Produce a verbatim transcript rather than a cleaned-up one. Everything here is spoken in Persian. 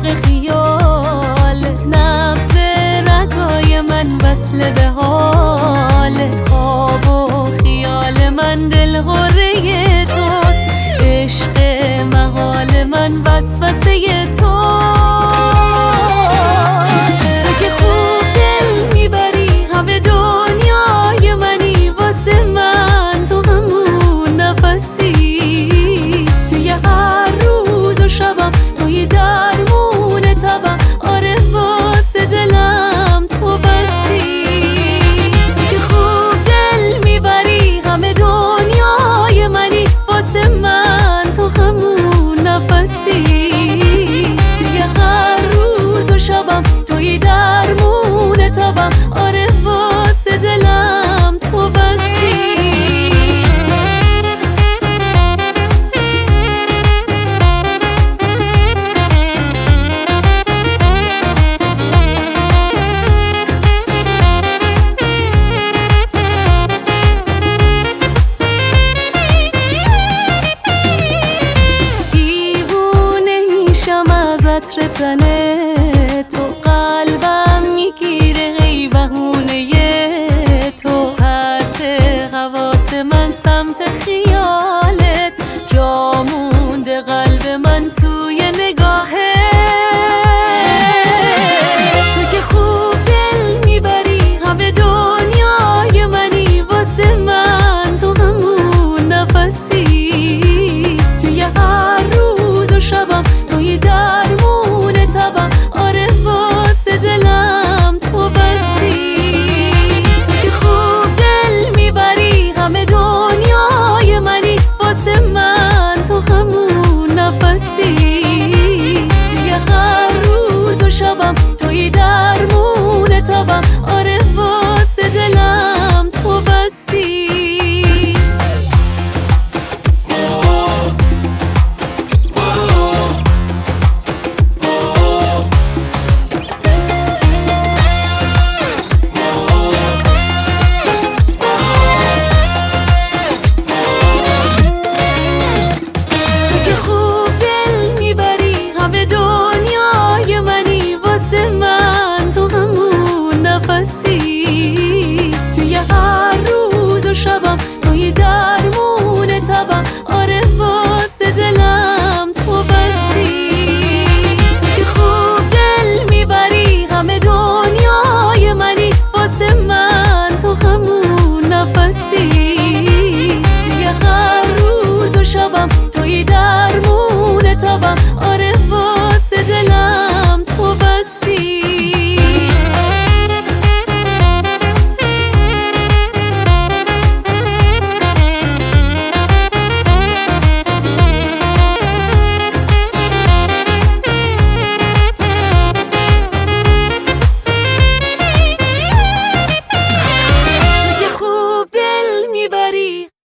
غرق خیالت، نبض رگای من وصل به حالت. خواب و خیال من دلهوره توست، عشق محال من وسوسه توست. تو که خوب دل میبری همه دنیای منی، واسه من تو همون نفسی. توی هر روز و شبم توی درمون تبم، آره واسه دلم تو بسی. تو که خوب دل میبری همه دنیای منی، واسه من تو همون نفسی. توی هر روز و شبم توی درمون تبم، آره واسه دلم تو بسی. عطر تنت